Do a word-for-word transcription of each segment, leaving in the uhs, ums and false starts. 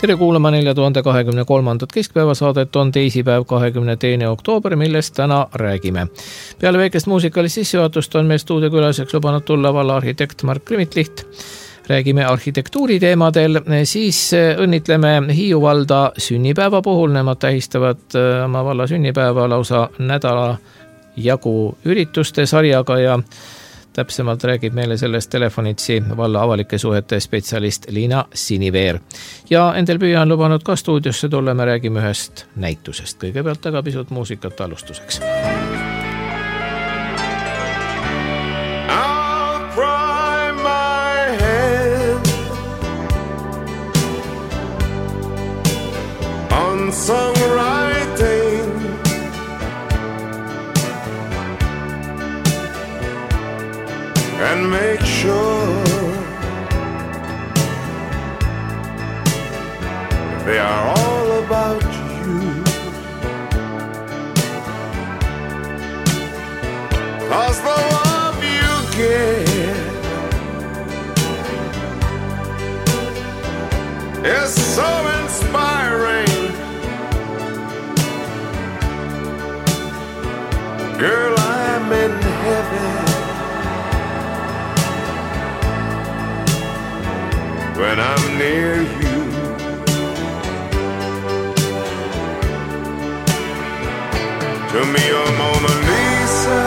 tere kuulama nelja tuhande kahekümne kolmandat keskpäevasaadet, on teisipäev kahekümne teine oktoober, millest täna räägime. Peale väikest muusikalist sissejuhatust on meil stuudiokülaliseks lubanud tulla valla arhitekt Mark Krimitliht. Räägime arhitektuuri teemadel, siis õnnitleme Hiiu valda sünnipäeva puhul. Nemad tähistavad oma valla sünnipäeva lausa nädala jagu ürituste sarjaga ja täpsemalt räägib meile sellest telefonitsi valla avalike suhete spetsialist Liina Siniveer. Ja endel püüa on lubanud ka stuudiosse tulla, me räägime ühest näitusest. Kõigepealt aga pisut muusikat alustuseks. Songwriting and make sure they are all about you, 'cause the love you get is so inspiring. Girl, I'm in heaven when I'm near you. To me, you're Mona Lisa,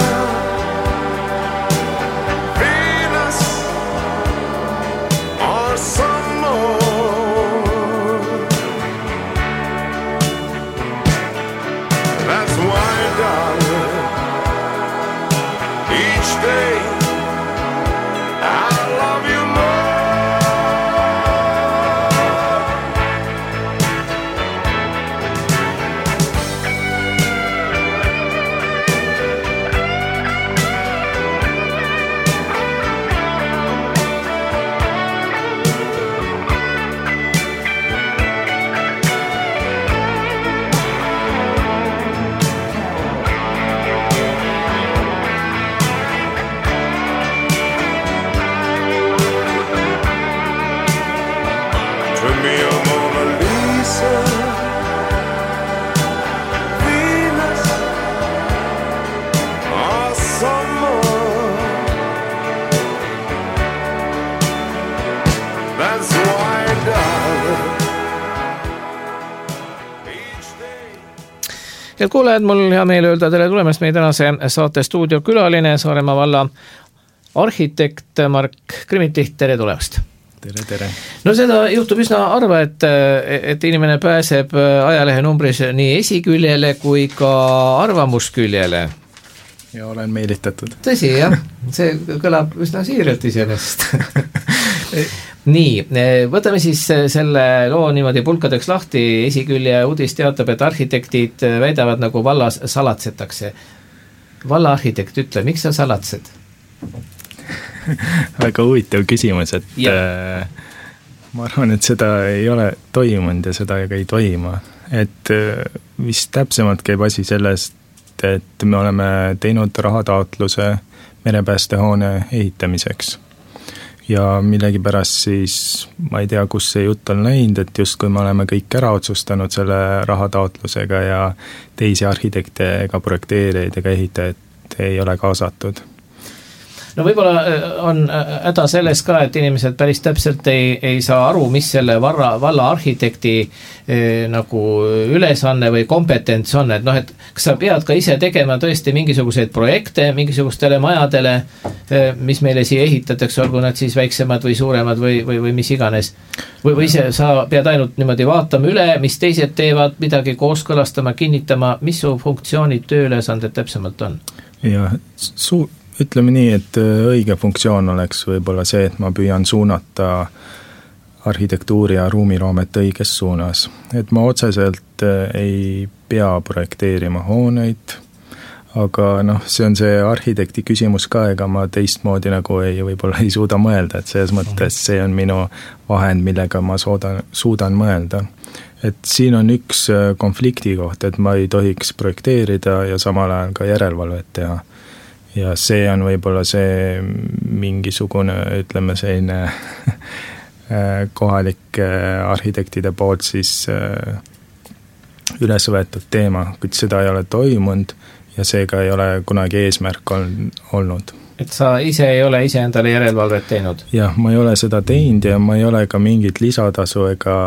Venus, or some more. That's why, darling, each day I love you more. Head kuulajad, mul hea meel öelda tere tulemast meie tänase saate stuudio külaline, Saaremaa valla arhitekt Mark Krimitliht, tere tulemast. Tere, tere. No seda juhtub üsna arva, et, et inimene pääseb ajalehe numbris nii esiküljele kui ka arvamusküljele. Ja olen meelitatud. Tõsi, jah. See kõlab üsna siiralt iseenesest. Nii, võtame siis selle loo niimoodi pulkadeks lahti. Esikülje uudis teatab, et arhitektid väidavad nagu vallas salatsetakse. Valla arhitekt ütle, miks sa salatsed? Väga huvitav küsimus, et ja. Ma arvan, et seda ei ole toimunud ja seda ega ei toima. Et vist täpsemalt käib asi sellest, et me oleme teinud rahataotluse merepäästehoone ehitamiseks. Ja millegi pärast siis, ma ei tea, kus see jutt on läinud, et just kui me oleme kõik ära otsustanud selle rahataotlusega ja teisi arhitekte ega projekteerijaid ega ehitajaid ei ole kaasatud. No võib-olla on häda selles ka, et inimesed päris täpselt ei, ei saa aru, mis selle valla, valla arhitekti eh, nagu ülesanne või kompetents on, et noh, et kas sa pead ka ise tegema tõesti mingisuguseid projekte mingisugustele majadele, eh, mis meile siia ehitatakse, olgu nad siis väiksemad või suuremad või, või, või mis iganes, või, või ise sa pead ainult niimoodi vaatama üle, mis teised teevad, midagi kooskõlastama, kinnitama, mis su funktsioonid, tööülesanded täpsemalt on? Ja su ütleme nii, et õige funktsioon oleks võib-olla see, et ma püüan suunata arhitektuuri ja ruumiloomet õiges suunas. Et ma otseselt ei pea projekteerima hooneid, aga noh, see on see arhitekti küsimus ka, ega ma teistmoodi nagu ei, võib-olla ei suuda mõelda, et selles mõttes see on minu vahend, millega ma suudan, suudan mõelda. Et siin on üks konflikti koht, et ma ei tohiks projekteerida ja samal ajal ka järelevalvet teha. Ja see on võib-olla see mingisugune, ütleme selline kohalike arhitektide poolt siis üles võetud teema, kuid seda ei ole toimunud ja seega ei ole kunagi eesmärk on, olnud. Et sa ise ei ole ise endale järelevalvet teinud? Jah, ma ei ole seda teinud ja ma ei ole ka mingit lisatasu ega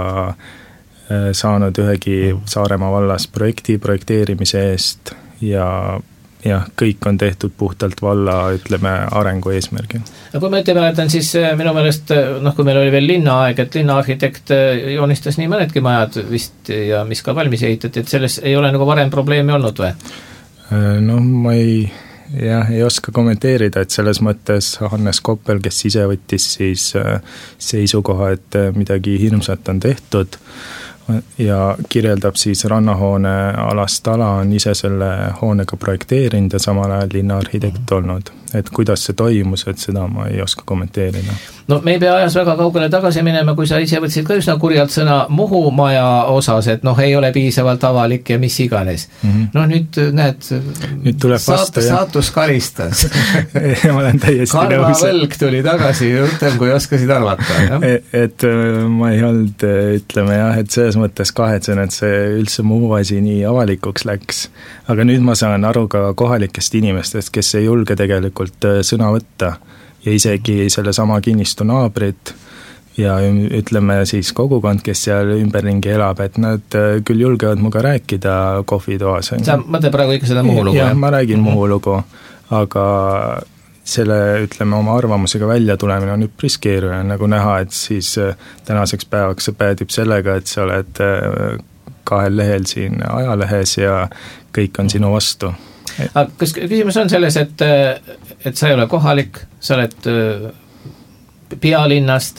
saanud ühegi Saaremaa vallas projekti projekteerimise eest ja jah, kõik on tehtud puhtalt valla, ütleme, arengu eesmärgi. No kui ma ette mäletan, siis minu meelest, noh, kui meil oli veel linnaaeg, et linnaarhitekt joonistas nii mõnedki majad vist ja mis ka valmis ehitati, et selles ei ole nagu varem probleemi olnud või? No ma ei, jah, ei oska kommenteerida, et selles mõttes Hannes Koppel, kes ise võttis siis seisukoha, et midagi hirmsat on tehtud ja kirjeldab siis rannahoone alast ala, on ise selle hoonega projekteerinud ja samal ajal linnaarhitekt olnud. Et kuidas see toimus, et seda ma ei oska kommenteerida. No me ei pea ajas väga kaugele tagasi minema, kui sa ise võtsid ka üsna kurjalt sõna Muhu maja osas, et noh, ei ole piisavalt avalik ja mis iganes. Mm-hmm. No nüüd näed, nüüd tuleb saat, vastu, saatus karistas. ma olen täiesti Karva nõus. võlg tuli tagasi jutem, kui oskasid arvata. Et, et ma ei olnud, ütleme jah, et selles mõttes kahetsen, et see üldse Muhu asi nii avalikuks läks. Aga nüüd ma saan aru ka kohalikest inimestest, kes ei julge tegelikult sõna võtta ja isegi selle sama kinnistu naabrid ja ütleme siis kogukond, kes seal ümberringi elab, et nad küll julgevad muga rääkida kohvitoas. Sa mõtled praegu ikka seda Muhu lugu? Jah, ma räägin mm-hmm. Muhu lugu, aga selle, ütleme, oma arvamusega välja tulemine on üpris keeruline, nagu näha, et siis tänaseks päevaks see päädib sellega, et sa oled kahel lehel siin ajalehes ja kõik on sinu vastu. Aga kas küsimus on selles, et, et sa ei ole kohalik, sa oled pealinnast?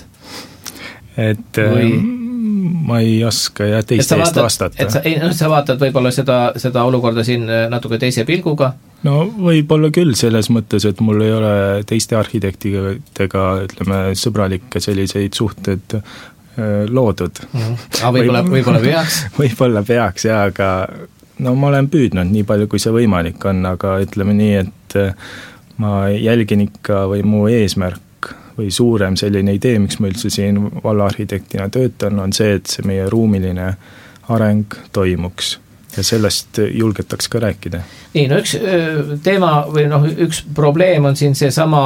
Et või... ma ei oska ja teiste eest vastata. Et sa, no, sa vaatad võib-olla seda, seda olukorda siin natuke teise pilguga? No võib-olla küll selles mõttes, et mul ei ole teiste arhitektidega, ütleme, sõbralikke selliseid suhted loodud. Mm-hmm. Aga võib-olla, võib-olla peaks? Võib-olla peaks, jah, aga no ma olen püüdnud nii palju, kui see võimalik on, aga ütleme nii, et ma jälgin ikka või mu eesmärk või suurem selline idee, miks ma üldse siin vallaarhitektina töötan, on see, et see meie ruumiline areng toimuks ja sellest julgetaks ka rääkida. Nii, no üks teema või noh, üks probleem on siin see sama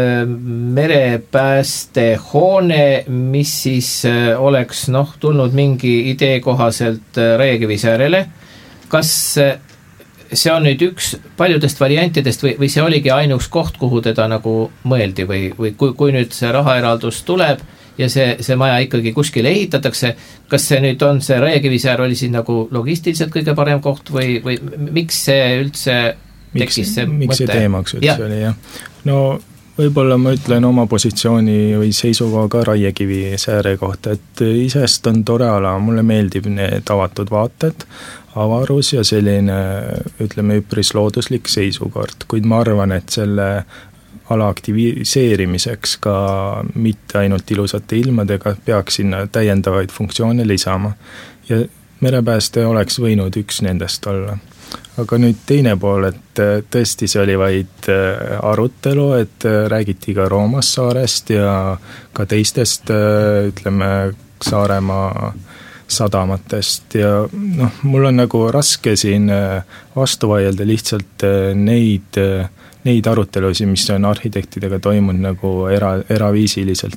merepäästehoone, mis siis oleks noh, tulnud mingi idee kohaselt Raekivisäärele. Kas see on nüüd üks paljudest variantidest või, või see oligi ainuks koht, kuhu teda nagu mõeldi või, või kui, kui nüüd see rahaeraldus tuleb ja see, see maja ikkagi kuskile ehitatakse, kas see nüüd on see Raekivisäär oli siis nagu logistiliselt kõige parem koht või, või miks see üldse tekkis see miks mõte? See teemaks üldse ja. Oli, jah? No võib-olla ma ütlen oma positsiooni või seisukoha ka Raekivisääre kohta, et isest on tore ala, mulle meeldib need avatud vaated, avarus ja selline, ütleme, üpris looduslik seisukord, kuid ma arvan, et selle ala aktiviseerimiseks ka mitte ainult ilusate ilmadega peaks sinna täiendavaid funktsioone lisama ja merepääste oleks võinud üks nendest olla. Aga nüüd teine pool, et tõesti see oli vaid arutelu, et räägiti ka Roomassaarest ja ka teistest, ütleme, Saaremaa sadamatest ja noh, mul on nagu raske siin vastu vaielda lihtsalt neid, neid arutelusi, mis on arhitektidega toimunud nagu era, eraviisiliselt.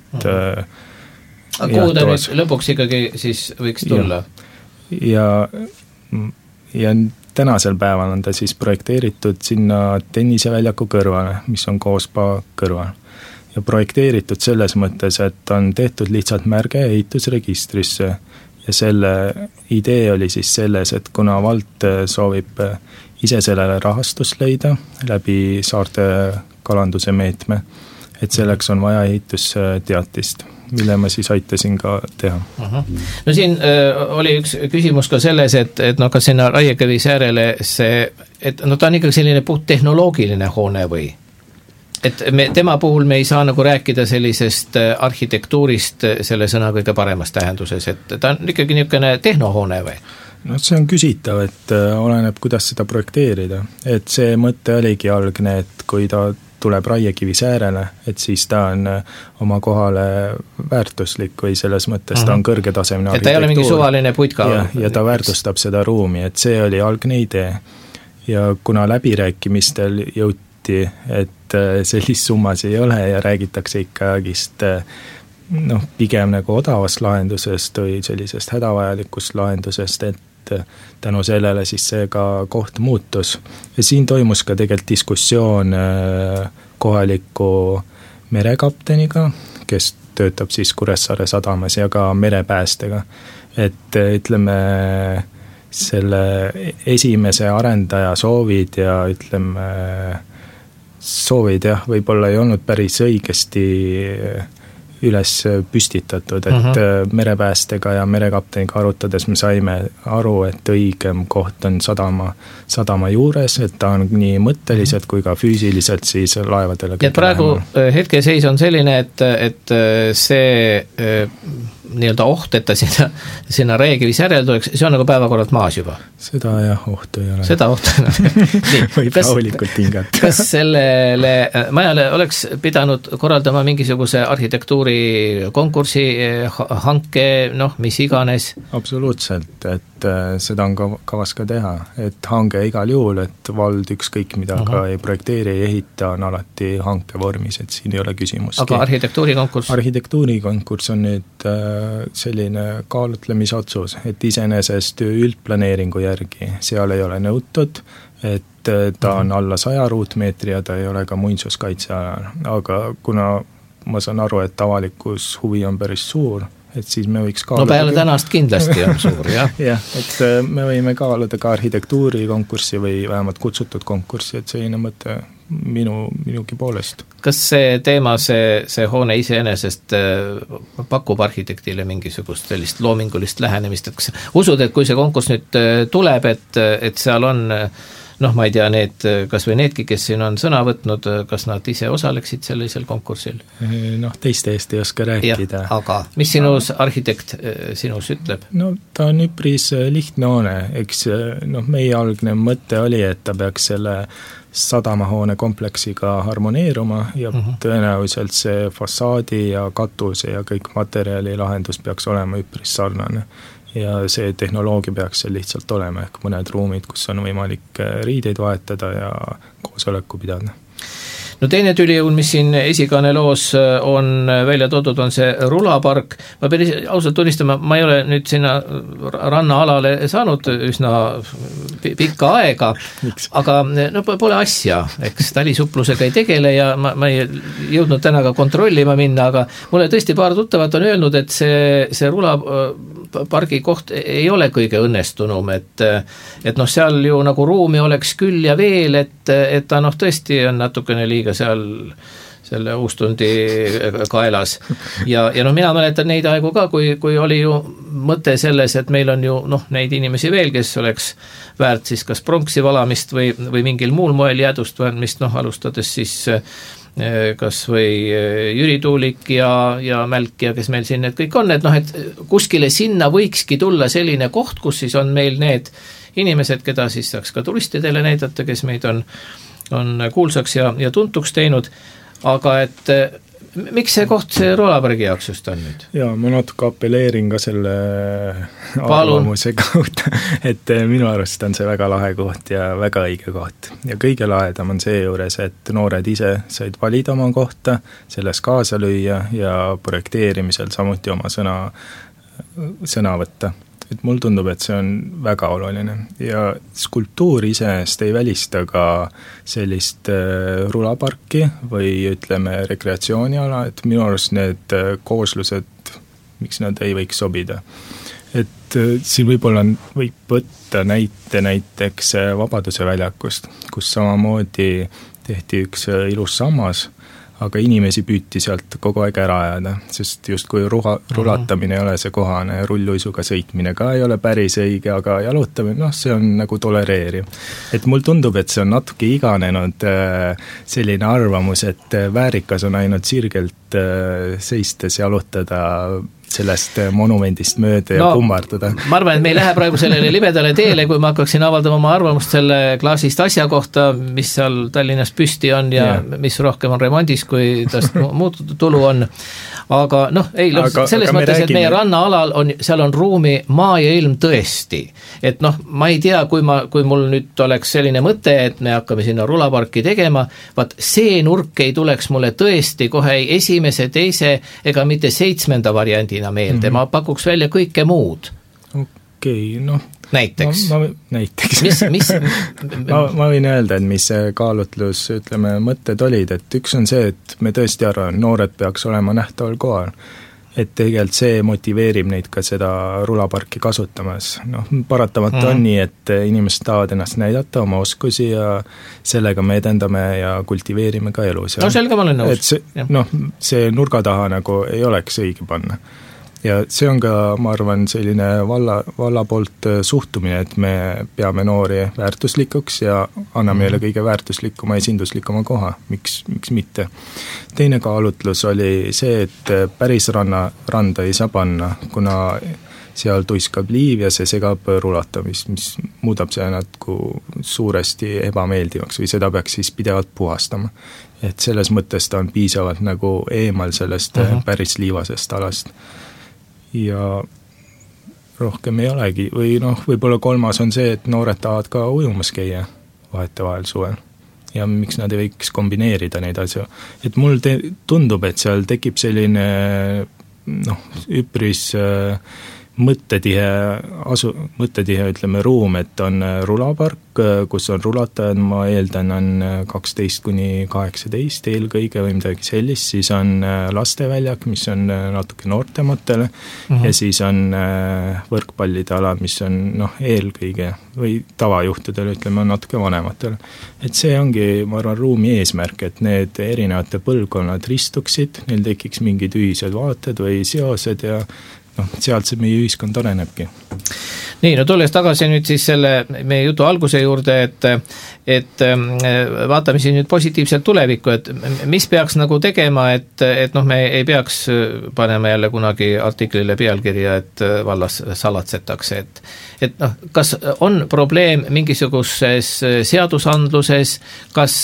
Mm. Aga kuhu ta nüüd lõpuks ikkagi siis võiks tulla? Ja, ja, ja tänasel päeval on ta siis projekteeritud sinna tenniseväljaku kõrvale, mis on Koospa kõrval. Ja projekteeritud selles mõttes, et on tehtud lihtsalt märge ehitusregistrisse ja selle idee oli siis selles, et kuna vald soovib ise sellele rahastust leida läbi saarte kalanduse meetme, et selleks on vaja ehitusteatist, mille ma siis aitasin ka teha. Uh-huh. No siin äh, oli üks küsimus ka selles, et, et no kas sinna Raekivisäärele see, et no ta on ikkagi selline puht tehnoloogiline hoone või? Et me, tema puhul me ei saa nagu rääkida sellisest arhitektuurist selle sõna kõige paremas tähenduses, et ta on ikkagi niisugune tehnohoone või? No see on küsitav, et oleneb, kuidas seda projekteerida. Et see mõte oligi algne, et kui ta tuleb raiekivi säärele, et siis ta on oma kohale väärtuslik või selles mõttes uh-huh. ta on kõrgetasemine arhitektuur. Et ta ei ole mingi suvaline putka. Ja, ja ta väärtustab seda ruumi, et see oli algne idee. Ja kuna läbirääkimistel jõuti, et sellist summas ei ole ja räägitakse ikkagist noh, pigem nagu odavast lahendusest või sellisest hädavajalikust lahendusest, et tänu sellele siis see ka koht muutus. Ja siin toimus ka tegelikult diskussioon kohaliku merekapteniga, kes töötab siis Kuressaare sadamas ja ka merepäästega. Et ütleme, selle esimese arendaja soovid ja ütleme, soovid jah, võib-olla ei olnud päris õigesti üles püstitatud, et uh-huh. merepäästega ja merekapteniga arutades me saime aru, et õigem koht on sadama, sadama juures, et ta on nii mõtteliselt kui ka füüsiliselt siis laevadele. Ja praegu hetkeseis on selline, et, et see nii-öelda oht, et ta sinna, sinna reegivis järel tuleks, see on nagu päevakorralt maas juba. Seda jah, ohtu ei ole. Seda ohtu ei ole. Võib rahulikult hingata. Kas sellele majale oleks pidanud korraldama mingisuguse arhitektuuri konkursi, hanke, noh, mis iganes? Absoluutselt, et seda on ka kavas ka teha, et hange igal juhul, et vald ükskõik mida uh-huh. ka ei projekteeri, ei ehita, on alati hanke vormis, et siin ei ole küsimustki. Aga arhitektuuri konkurss? Arhitektuuri konkurss on nüüd selline kaalutlemisotsus, et iseenesest üldplaneeringu järgi seal ei ole nõutud, et ta on alla saja ruutmeetri ja ta ei ole ka muinsuskaitsealal, aga kuna ma saan aru, et avalikus huvi on päris suur, et siis me võiks kaaluda... No peale tänast kindlasti on suur, jah. jah, et me võime kaaluda ka arhitektuuri konkurssi või vähemalt kutsutud konkurssi, et selline mõte minu, minugi poolest. Kas see teema, see, see hoone iseenesest pakub arhitektile mingisugust sellist loomingulist lähenemist, et kas usud, et kui see konkurss nüüd tuleb, et, et seal on noh, ma ei tea, need, kas või needki, kes siin on sõna võtnud, kas nad ise osaleksid sellisel konkursil? Noh, teiste eest ei oska rääkida. Ja, aga mis sinus arhitekt sinus ütleb? No ta on üpris lihtne hoone, eks noh, meie algne mõte oli, et ta peaks selle sadamahoone kompleksiga harmoneeruma ja uh-huh. tõenäoliselt see fassaadi ja katuse ja kõik materjali lahendus peaks olema üpris sarnane. Ja see tehnoloogia peaks seal lihtsalt olema, ehk mõned ruumid, kus on võimalik riideid vahetada ja koosoleku pidada. No teine tülijõun, mis siin esikaane loos on välja toodud, on see rulapark. Ma päris ausalt tunnistama, ma ei ole nüüd sinna rannaalale saanud üsna pikka aega, Miks? Aga no pole asja, eks talisupplusega ei tegele ja ma, ma ei jõudnud täna ka kontrollima minna, aga mulle tõesti paar tuttavat on öelnud, et see, see rulapargi koht ei ole kõige õnnestunum, et, et noh, seal ju nagu ruumi oleks küll ja veel, et, et ta noh, tõesti on natukene liiga seal selle Uustundi kaelas. Ja, ja noh, mina mäletan neid aegu ka, kui, kui oli ju mõte selles, et meil on ju noh, neid inimesi veel, kes oleks väärt siis kas pronksi valamist või, või mingil muul moel jäädust valamist, noh, alustades siis kas või Jüri Tuulik ja, ja Mälk ja kes meil siin need kõik on, et noh, et kuskile sinna võikski tulla selline koht, kus siis on meil need inimesed, keda siis saaks ka turistidele näidata, kes meid on on kuulsaks ja, ja tuntuks teinud, aga et miks see koht see rulapargi jaoks just on nüüd? Jaa, ma natuke apelleerin ka selle arvamuse kohta, et minu arust on see väga lahe koht ja väga õige koht. Ja kõige lahedam on see juures, et noored ise said valida oma kohta, selles kaasa lüüa ja projekteerimisel samuti oma sõna, sõna võtta. Et mul tundub, et see on väga oluline ja skulptuur iseenesest ei välista ka sellist rulaparki või ütleme rekreatsiooniala, et minu arust need kooslused, miks nad ei võiks sobida. Et siin võib-olla võib võtta näite näiteks Vabaduse väljakust, kus samamoodi tehti üks ilus sammas, aga inimesi püüti sealt kogu aeg ära ajada, sest just kui ruha, rulatamine ei ole see kohane, rulluisuga sõitmine ka ei ole päris õige, aga jalutamine, noh, see on nagu tolereeriv. Et mul tundub, et see on natuke iganenud selline arvamus, et väärikas on ainult sirgelt seistes jalutada sellest monumendist mööda no, ja kummardada. Ma arvan, et me ei lähe praegu sellele libedale teele, kui ma hakkaksin avaldama oma arvamust selle klaasist asja kohta, mis seal Tallinnas püsti on ja yeah. mis rohkem on remondis, kui tast muud tulu on. Aga noh, ei, aga, selles aga mõttes, et meie rannaalal on, seal on ruumi maa ja ilm tõesti. Et noh, ma ei tea, kui, ma, kui mul nüüd oleks selline mõte, et me hakkame sinna rulaparki tegema, vaat see nurk ei tuleks mulle tõesti kohe esimese, teise ega mitte seitsmenda variandina meelde, mm-hmm. ma pakuks välja kõike muud. Okei, okay, noh. Näiteks? Ma, ma, näiteks. Mis, mis? ma, ma võin öelda, et mis kaalutlus, ütleme, mõtted olid, et üks on see, et me tõesti arvan, noored peaks olema nähtaval kohal. Et tegelikult see motiveerib neid ka seda rulaparki kasutamas. Noh, paratamata mm. on nii, et inimesed tahavad ennast näidata, oma oskusi ja sellega me edendame ja kultiveerime ka elus. No sellega ma olen nõus. Et see, noh, see nurga taha nagu ei oleks õige panna. Ja see on ka, ma arvan, selline valla, valla poolt suhtumine, et me peame noori väärtuslikuks ja anname jälle kõige väärtuslikuma, esinduslikuma koha, miks, miks mitte. Teine kaalutlus oli see, et päris ranna, randa ei saa panna, kuna seal tuiskab liiv ja see segab rulatamist, mis muudab see natuke suuresti ebameeldivaks või seda peaks siis pidevalt puhastama. Et selles mõttes ta on piisavalt nagu eemal sellest uh-huh. päris liivasest alast. Ja rohkem ei olegi, või noh, võib-olla kolmas on see, et noored tahavad ka ujumas käia vahete vahel suvel. Ja miks nad ei võiks kombineerida neid asju. Et mul te- tundub, et seal tekib selline noh, üpris äh, mõttetihe, asu, mõttetihe, ütleme, ruum, et on rulapark, kus on rulatajad, ma eeldan, on kaksteist kuni kaheksateist eelkõige või midagi sellist, siis on lasteväljak, mis on natuke noortematele uh-huh. ja siis on võrkpallide ala, mis on noh, eelkõige või tavajuhtudel, ütleme, natuke vanematele. Et see ongi, ma arvan, ruumi eesmärk, et need erinevate põlvkonnad ristuksid, neil tekiks mingid ühised vaated või seosed ja noh, sealt see meie ühiskond arenebki. Nii, no tulles tagasi nüüd siis selle meie jutu alguse juurde, et, et vaatame siin nüüd positiivselt tulevikku, et mis peaks nagu tegema, et, et noh, me ei peaks panema jälle kunagi artiklile pealkirja, et vallas salatsetakse, et et noh, kas on probleem mingisuguses seadusandluses, kas,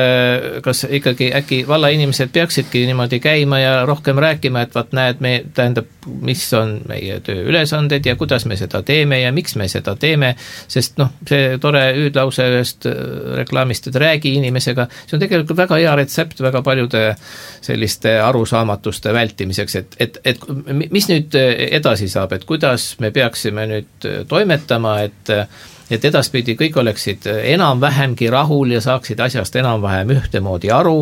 kas ikkagi äkki valla inimesed peaksidki niimoodi käima ja rohkem rääkima, et vaat näed, me tähendab, mis on meie tööülesanded ja kuidas me seda teeme ja miks me seda teeme, sest noh, see tore hüüdlause ühest reklaamist, et räägi inimesega, see on tegelikult väga hea retsept väga paljude selliste arusaamatuste vältimiseks, et, et, et mis nüüd edasi saab, et kuidas me peaksime nüüd toimetama, et, et edaspidi kõik oleksid enam-vähemgi rahul ja saaksid asjast enam-vähem ühtemoodi aru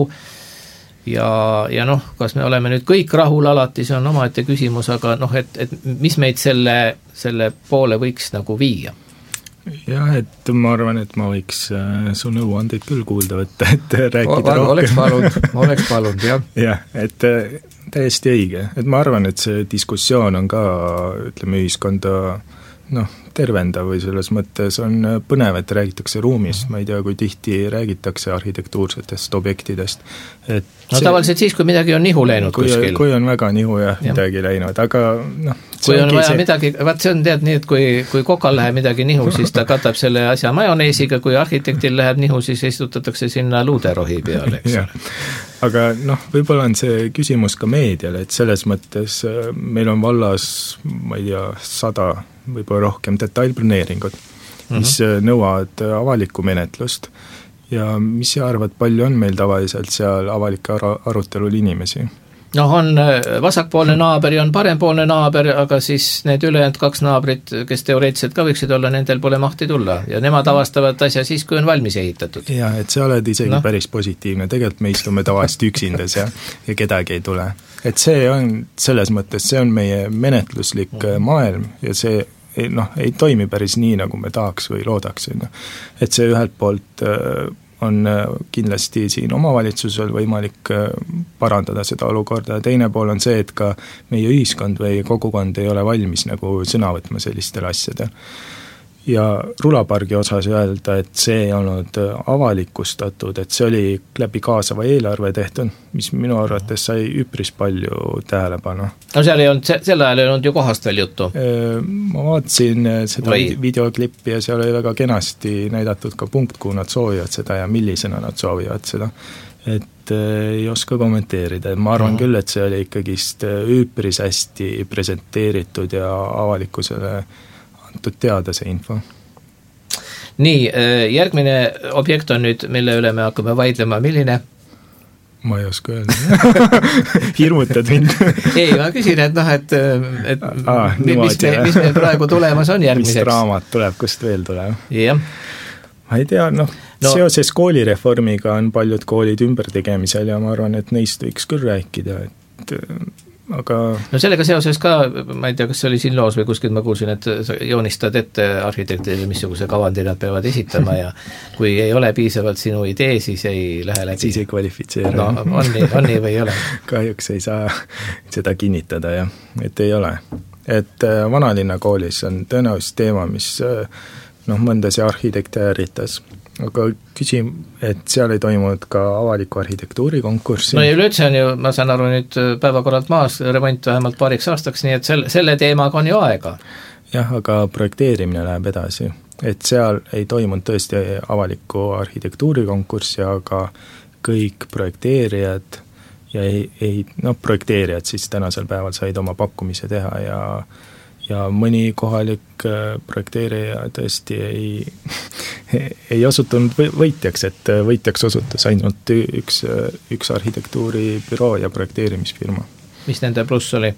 ja, ja noh, kas me oleme nüüd kõik rahul alati, see on omaette küsimus, aga noh, et, et mis meid selle, selle poole võiks nagu viia? Jah, et ma arvan, et ma võiks äh, su nõuandeid küll kuulda võtta, et rääkida o, rohkem. Oleks palunud, oleks palunud, jah. jah, et äh, täiesti õige. Et ma arvan, et see diskussioon on ka, ütleme, ühiskonda noh, tervendav või selles mõttes on põnev, et räägitakse ruumist, ma ei tea, kui tihti räägitakse arhitektuursetest objektidest. Et no see, tavaliselt siis, kui midagi on nihu läinud kui, kuskil. Kui on väga nihu ja, ja. midagi läinud, aga noh, kui on vaja see... midagi, vaat see on tead nii, et kui, kui kokal läheb midagi nihu, siis ta katab selle asja majoneesiga, kui arhitektil läheb nihu, siis istutatakse sinna luuderohi peale, eks. Aga noh, võib-olla on see küsimus ka meediale, et selles mõttes meil on vallas, ma ei tea, sada võib-olla rohkem detailplaneeringut, mis mm-hmm. nõuavad avalikku menetlust ja mis sa arvad, palju on meil tavaliselt seal avalike ar- arutelul inimesi? noh, on vasakpoolne naaber ja on parempoolne naaber, aga siis need ülejäänud kaks naabrit, kes teoreetiliselt ka võiksid olla, nendel pole mahti tulla ja nemad avastavad asja siis, kui on valmis ehitatud. Jah, et sa oled isegi no. päris positiivne, tegelikult me istume tavaliselt üksindas ja, ja kedagi ei tule. Et see on selles mõttes, see on meie menetluslik mm. maailm ja see ei, noh, ei toimi päris nii, nagu me tahaks või loodaks. Et see ühelt poolt on kindlasti siin omavalitsusel võimalik parandada seda olukorda ja teine pool on see, et ka meie ühiskond või kogukond ei ole valmis nagu sõna võtma sellistel asjadel. ja rulapargi osas öelda, et see ei olnud avalikustatud, et see oli läbi kaasava eelarve tehtud, mis minu arvates sai üpris palju tähelepanu. No seal ei olnud, sel ajal ei olnud ju kohast veel juttu? Ma vaatasin seda Või? videoklippi ja seal oli väga kenasti näidatud ka punkt, kuhu nad soovivad seda ja millisena nad soovivad seda. Et ei oska kommenteerida. Ma arvan mm. küll, et see oli ikkagist üpris hästi presenteeritud ja avalikkusele antud teada see info. Nii, järgmine objekt on nüüd, mille üle me hakkame vaidlema, milline? Ma ei oska öelda. Hirmutad mind. Ei, ma küsin, et noh, et, et ah, mis, me, mis meil praegu tulemas on järgmiseks? Mis raamat tuleb, kust veel tuleb? Jah. Ma ei tea, noh, no, seoses koolireformiga on paljud koolid ümbertegemisel ja ma arvan, et neist võiks küll rääkida, et aga... No sellega seoses ka, ma ei tea, kas see oli siin loos või kuskilt ma kuulsin, et sa joonistad ette arhitektidele, missuguse kavandi nad peavad esitama ja kui ei ole piisavalt sinu idee, siis ei lähe läbi. Siis ei kvalifitseeru. No, on nii, on nii või ei ole? Kahjuks ei saa seda kinnitada, jah, et ei ole. Et vanalinna koolis on tõenäoliselt teema, mis noh, mõndas ja arhitekte ääritas. Aga küsim, et seal ei toimunud ka avaliku arhitektuuri konkurssi. No ja üleüldse on ju, ma saan aru nüüd päevakorralt maas, remont vähemalt paariks aastaks, nii et selle, selle teemaga on ju aega. Jah, aga projekteerimine läheb edasi. Et seal ei toimunud tõesti avaliku arhitektuuri konkurssi, aga kõik projekteerijad ja ei, ei, no, projekteerijad siis tänasel päeval said oma pakkumise teha ja ja mõni kohalik projekteerija tõesti ei, ei osutunud võitjaks, et võitjaks osutus ainult üks, üks arhitektuuribüroo ja projekteerimisfirma. Mis nende pluss oli?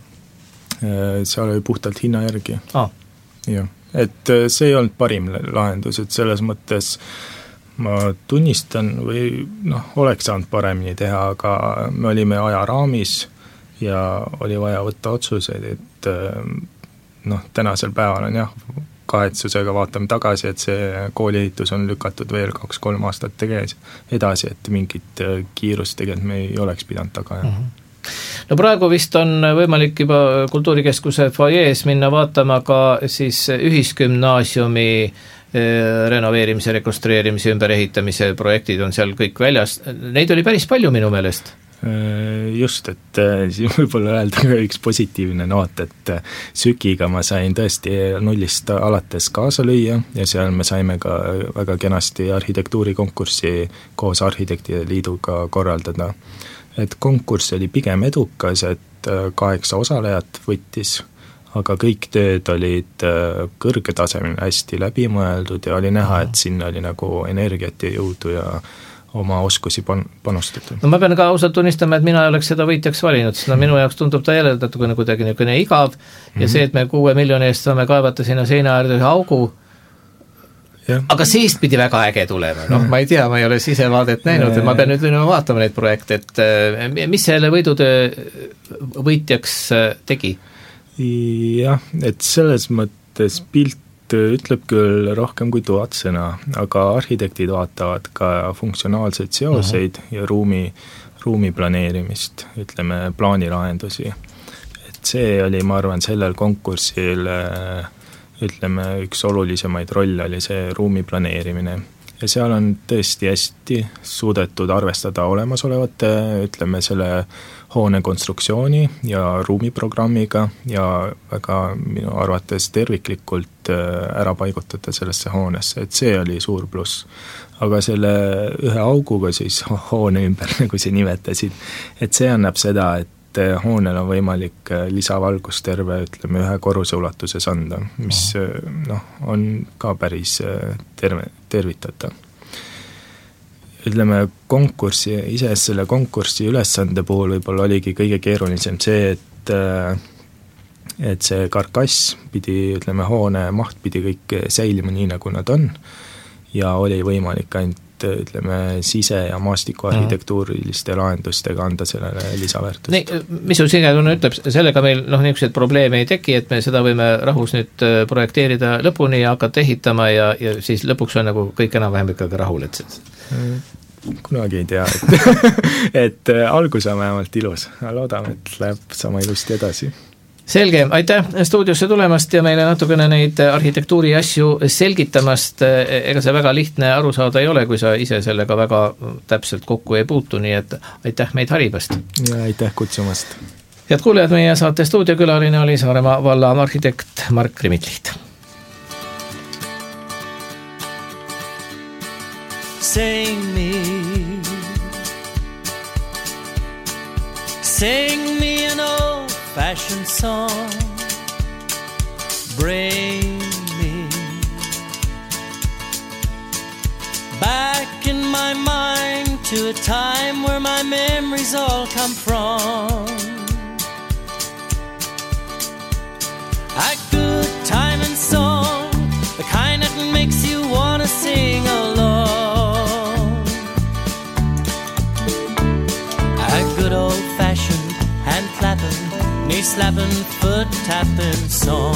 Seal oli puhtalt hinna järgi. Ah. Ja, et see ei olnud parim lahendus, et selles mõttes ma tunnistan või noh, oleks saanud paremini teha, aga me olime ajaraamis ja oli vaja võtta otsuseid, et noh, tänasel päeval on jah, kahetsusega vaatame tagasi, et see kooliehitus on lükatud veel kaks-kolm aastat tegevus edasi, et mingit kiirust tegelikult me ei oleks pidanud taga. Mm-hmm. No praegu vist on võimalik juba kultuurikeskuse foajees minna vaatama ka siis ühisgümnaasiumi renoveerimise, rekonstrueerimise, ümberehitamise projektid on seal kõik väljas. Neid oli päris palju minu meelest. Just, et siin võib-olla öelda ka üks positiivne noot, et Sükiga ma sain tõesti nullist alates kaasa lüüa ja seal me saime ka väga kenasti arhitektuurikonkurssi koos Arhitektide Liiduga korraldada. Et konkurss oli pigem edukas, et kaheksa osalejat võttis, aga kõik tööd olid kõrgetasemel hästi läbimõeldud ja oli näha, et sinna oli nagu energiat ja jõudu ja oma oskusi pan- panustada. No ma pean ka ausalt tunnistama, et mina ei oleks seda võitjaks valinud, sest no minu jaoks tundub ta jälle kuidagi, kuidagi niisugune igav ja mm-hmm. see, et me kuue miljoni eest saame kaevata sinna seina äärde ühe augu, ja. Aga seest pidi väga äge tulema. Noh, ma ei tea, ma ei ole sisevaadet näinud, et ma pean nüüd minema vaatama neid projekte, et mis selle võidutöö võitjaks tegi? Jah, et selles mõttes pilt ütleb küll rohkem kui tuhat sõna, aga arhitektid vaatavad ka funktsionaalseid seoseid uh-huh. ja ruumi, ruumi planeerimist, ütleme plaanilahendusi. Et see oli, ma arvan, sellel konkursil ütleme, üks olulisemaid rolle oli see ruumi planeerimine. Ja seal on tõesti hästi suudetud arvestada olemasolevate, ütleme, selle hoone konstruktsiooni ja ruumiprogrammiga ja väga minu arvates terviklikult ära paigutada sellesse hoonesse, et see oli suur pluss. Aga selle ühe auguga siis hoone ümber, nagu see nimetasid, et see annab seda, et hoonel on võimalik lisavalgust terve, ütleme, ühe korruse ulatuses anda, mis noh, on ka päris terve, tervitatav. Ütleme, konkurssi, ise selle konkurssi ülesande puhul võib-olla oligi kõige keerulisem see, et, et see karkass pidi, ütleme, hoone maht pidi kõik säilima nii, nagu nad on ja oli võimalik ainult ütleme, sise- ja maastikuarhitektuuriliste lahendustega anda sellele lisaväärtust. Nii, mis sul sisetunne ütleb, sellega meil noh, niisuguseid probleeme ei teki, et me seda võime rahus nüüd projekteerida lõpuni ja hakata ehitama ja, ja siis lõpuks on nagu kõik enam-vähem ikkagi rahul, et kunagi ei tea, et, et algus on vähemalt ilus. Loodame, et läheb sama ilusti edasi. Selge, aitäh stuudiosse tulemast ja meile natukene neid arhitektuuri asju selgitamast. Ega see väga lihtne aru saada ei ole, kui sa ise sellega väga täpselt kokku ei puutu, nii et aitäh meid harimast. Ja aitäh kutsumast. Head kuulejad, meie saate stuudiokülaline oli Saaremaa valla arhitekt Mark Krimitliht. Sing me, sing me an old-fashioned song. Bring me back in my mind to a time where my memories all come from. A good time and song, the kind that makes you wanna sing along. A good old-fashioned hand-clapping, knee-slapping, foot-tapping song.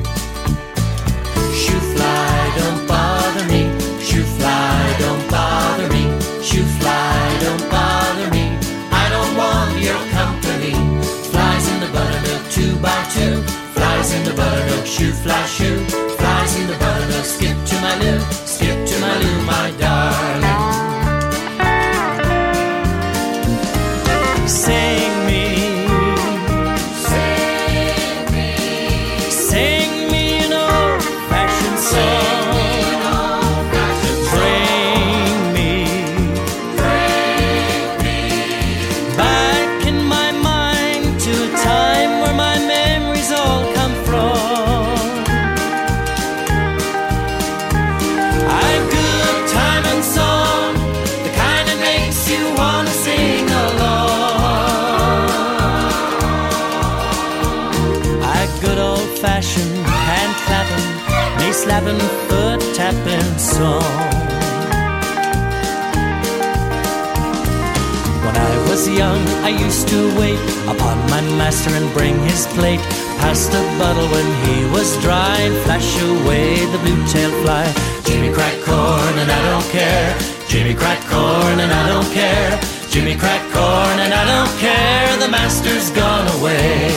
Shoo fly, don't bother me. Shoo fly, don't bother me. Shoo fly, don't bother me. I don't want your company. Flies in the buttermilk, two by two. Flies in the buttermilk, shoo fly shoo. Flies in the buttermilk, skip to my loo. Skip to my loo, my darling. Sing me, sing me, sing me an old-fashioned song. Bring me, bring me back in my mind to a time where my memories all come from. A good time and song, the kind that makes you wanna sing along. A good old-fashioned hand-clapping, knee-slapping, foot-tapping song. When I was young, I used to wait upon my master and bring his plate past the bottle when he was dry and flash away the blue-tailed fly. Jimmy crack corn and I don't care. Jimmy crack corn and I don't care. Jimmy crack corn and I don't care. The master's gone away.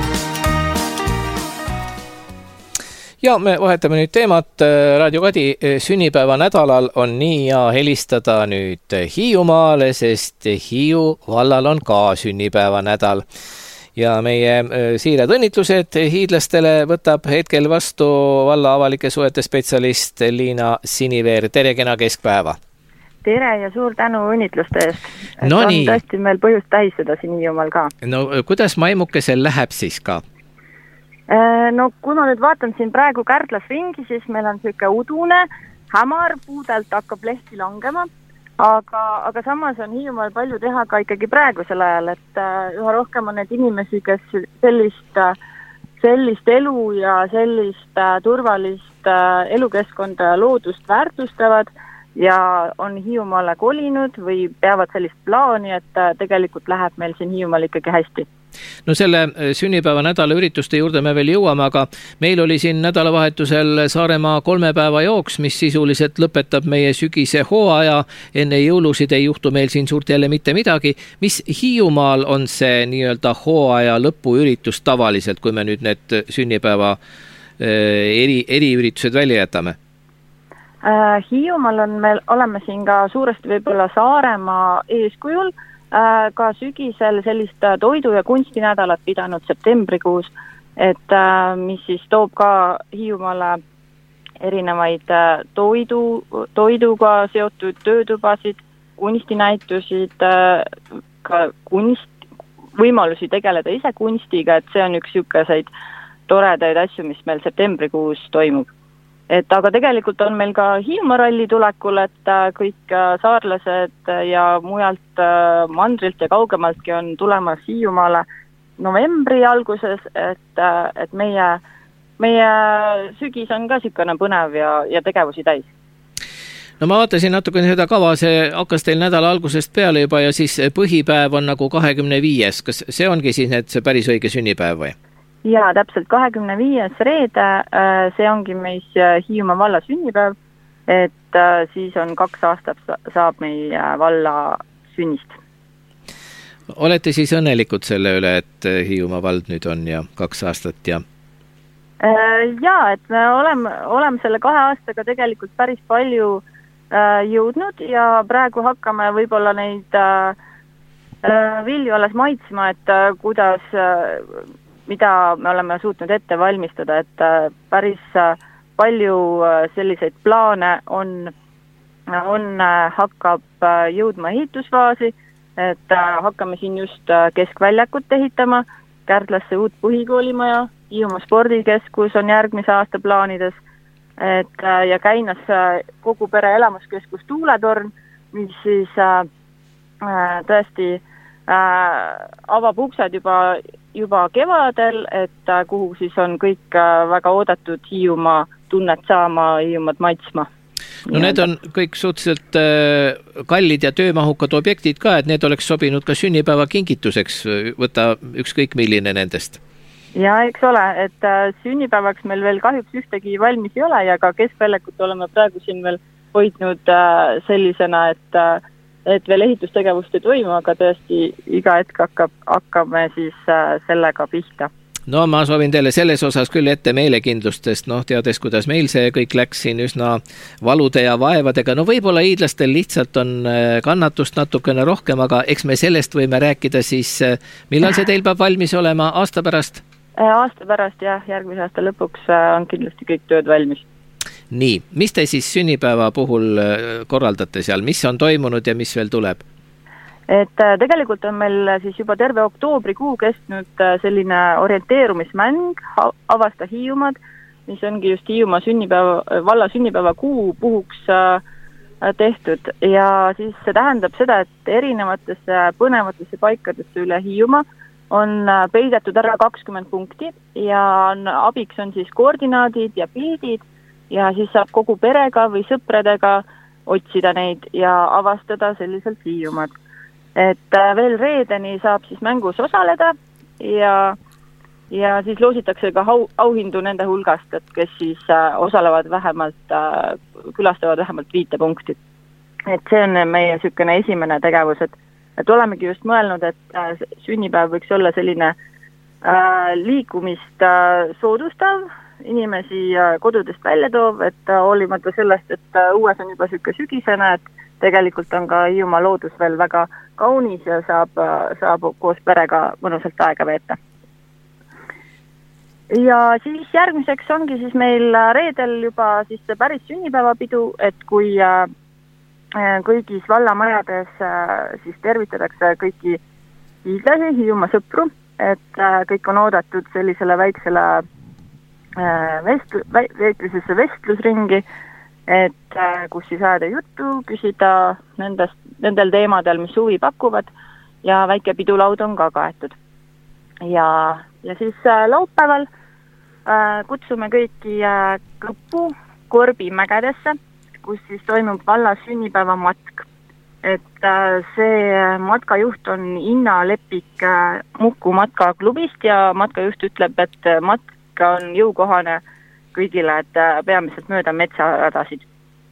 Ja me vahetame nüüd teemat. Raadio Kadi sünnipäeva nädalal on nii ja helistada nüüd Hiiumaale, sest Hiiu vallal on ka sünnipäeva nädal. Ja meie siirad õnnitlused hiidlastele võtab hetkel vastu valla avalike suhete spetsialist Liina Siniveer. Tere, kena keskpäeva! Tere ja suur tänu õnnitluste eest. No on nii. tõesti meil põhjust tähistada siin Hiiumaal ka. No kuidas maimukesel läheb siis ka? No kui ma nüüd vaatan siin praegu Kärdlas ringi, siis meil on selline udune, hämar, puudelt hakkab lehti langema, aga, aga samas on Hiiumaal palju teha ka ikkagi praegusel ajal, et üha rohkem on need inimesi, kes sellist, sellist elu ja sellist turvalist elukeskkonda ja loodust väärtustavad ja on Hiiumaale kolinud või peavad sellist plaani, et tegelikult läheb meil siin Hiiumaal ikkagi hästi. No selle sünnipäeva nädala ürituste juurde me veel jõuame, aga meil oli siin nädalavahetusel Saaremaa kolme päeva jooks, mis sisuliselt lõpetab meie sügise hooaja. Enne jõulusid ei juhtu meil siin suurt jälle mitte midagi. Mis Hiiumaal on see nii-öelda hooaja lõpuüritus tavaliselt, kui me nüüd need sünnipäeva eri, eriüritused välja jätame? Hiiumaal on meil, oleme siin ka suuresti võib-olla Saaremaa eeskujul, ka sügisel sellist toidu- ja kunstinädalat pidanud septembrikuus, et mis siis toob ka Hiiumaale erinevaid toidu, toiduga seotud töötubasid, kunstinäitusid, ka kunst, võimalusi tegeleda ise kunstiga, et see on üks niisuguseid toredaid asju, mis meil septembrikuus toimub. Et aga tegelikult on meil ka Hiiumaa ralli tulekul, et kõik saarlased ja mujalt mandrilt ja kaugemaltki on tulemas Hiiumaale novembri alguses, et, et meie, meie sügis on ka niisugune põnev ja, ja tegevusi täis. No ma vaatasin natuke seda kava, see hakkas teil nädala algusest peale juba ja siis põhipäev on nagu kahekümne viies. Kas see ongi siis need see päris õige sünnipäev või? Jaa, täpselt kahekümne viies reede, see ongi meis Hiiumaa valla sünnipäev, et siis on kaks aastat saab meie valla sünnist. Olete siis õnnelikud selle üle, et Hiiumaa vald nüüd on ja kaks aastat ja? Jaa, et me oleme, oleme selle kahe aastaga tegelikult päris palju jõudnud ja praegu hakkame võib-olla neid vilju alles maitsma, et kuidas, mida me oleme suutnud ette valmistada, et päris palju selliseid plaane on, on hakkab jõudma ehitusfaasi, et hakkame siin just keskväljakut ehitama, Kärdlasse uut põhikoolimaja, Hiiumaa spordikeskus on järgmise aasta plaanides, et ja Käinas kogu pere elamuskeskus Tuuletorn, mis siis äh, tõesti äh, avab uksed juba, juba kevadel, et äh, kuhu siis on kõik äh, väga oodatud Hiiumaa tunnet saama, Hiiumaad maitsma. No need on kõik suhteliselt äh, kallid ja töömahukad objektid ka, et need oleks sobinud ka sünnipäeva kingituseks, võtta ükskõik milline nendest. Ja eks ole, et äh, sünnipäevaks meil veel kahjuks ühtegi valmis ei ole ja ka keskväljakut oleme praegu siin veel hoidnud äh, sellisena, et, äh, et veel ehitustegevust ei toimu, aga tõesti iga hetk hakkab, hakkame siis äh, sellega pihta. No ma soovin teile selles osas küll ette meelekindlustest, noh teades, kuidas meil see kõik läks siin üsna valude ja vaevadega, no võib-olla hiidlastel lihtsalt on kannatust natukene rohkem, aga eks me sellest võime rääkida siis, millal see teil peab valmis olema, aasta pärast? Aasta pärast jah, järgmise aasta lõpuks on kindlasti kõik tööd valmis. Nii, mis te siis sünnipäeva puhul korraldate seal, mis on toimunud ja mis veel tuleb? Et tegelikult on meil siis juba terve oktoobrikuu kestnud selline orienteerumismäng Avasta Hiiumaad, mis ongi just Hiiumaa sünnipäeva, valla sünnipäeva kuu puhuks tehtud ja siis see tähendab seda, et erinevatesse põnevatesse paikadesse üle Hiiumaa on peidetud ära kakskümmend punkti ja on, abiks on siis koordinaadid ja pildid ja siis saab kogu perega või sõpradega otsida neid ja avastada selliselt Hiiumaad. Et veel reedeni saab siis mängus osaleda ja, ja siis loositakse ka au, auhindu nende hulgast, et kes siis osalevad vähemalt, külastavad vähemalt viite punkti. Et see on meie sükene esimene tegevus, et, et olemegi just mõelnud, et sünnipäev võiks olla selline äh, liikumist äh, soodustav, inimesi äh, kodudest välja toov, et äh, hoolimata sellest, et äh, uues on juba süke sügisene, et tegelikult on ka Hiiumaa loodus veel väga kaunis ja saab, saab koos perega mõnusalt aega veeta. Ja siis järgmiseks ongi siis meil reedel juba siis see päris sünnipäevapidu, et kui kõigis vallamajades siis tervitatakse kõiki hiidlasi, Hiiumaa sõpru, et kõik on oodatud sellisele väiksele vestlu, väikesesse vestlusringi, et kus siis ajada juttu, küsida nendest, nendel teemadel, mis huvi pakuvad ja väike pidulaud on ka kaetud. Ja, ja siis laupäeval äh, kutsume kõiki äh, Kõpu Korbimägedesse, kus siis toimub valla sünnipäeva matk. Et äh, see matkajuht on Inna Lepik äh, Muku matkaklubist ja matkajuht ütleb, et matka on jõukohane kõigile, et peamiselt mööda metsaradasid.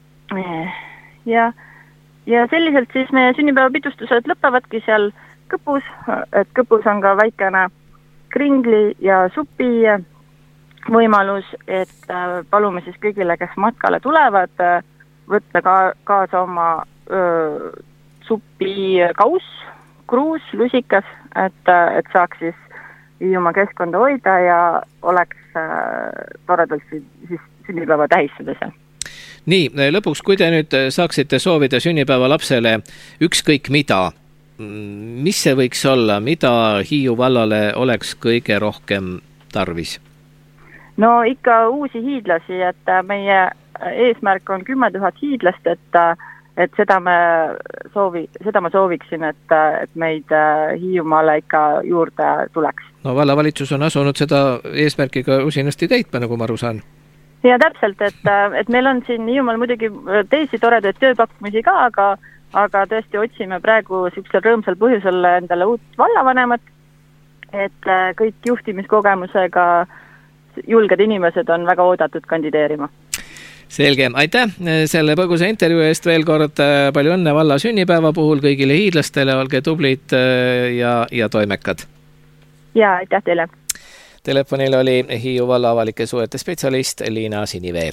Ja, ja selliselt siis meie sünnipäevapidustused lõppevadki seal Kõpus, et Kõpus on ka väikene kringli ja supi võimalus, et palume siis kõigile, kes matkale tulevad, võtta ka, kaasa oma öö, supi kaus, kruus, lusikas, et, et saaks siis Hiiumaa keskkonda hoida ja oleks äh, toredalt siis sünnipäeva tähistada seal. Nii, lõpuks, kui te nüüd saaksite soovida sünnipäeva lapsele ükskõik mida, mis see võiks olla, mida Hiiu vallale oleks kõige rohkem tarvis? No ikka uusi hiidlasi, et meie eesmärk on kümme tuhat hiidlast, et et seda, me soovi, seda ma sooviksin, et, et meid Hiiumaale ikka juurde tuleks. No vallavalitsus on asunud seda eesmärkiga usinasti täitma, nagu ma aru saan. Ja täpselt, et, et meil on siin Hiiumaal muidugi teisi toredaid tööpakkumisi ka, aga, aga tõesti otsime praegu siuksel rõõmsal põhjusel endale uut vallavanemat, et kõik juhtimiskogemusega julged inimesed on väga oodatud kandideerima. Selge, aitäh selle põgusa intervjuu eest veel kord, palju õnne valla sünnipäeva puhul kõigile hiidlastele, olge tublid ja, ja toimekad. Ja, aitäh teile. Telefonil oli Hiiu valla avalike suhete spetsialist Liina Siniveer.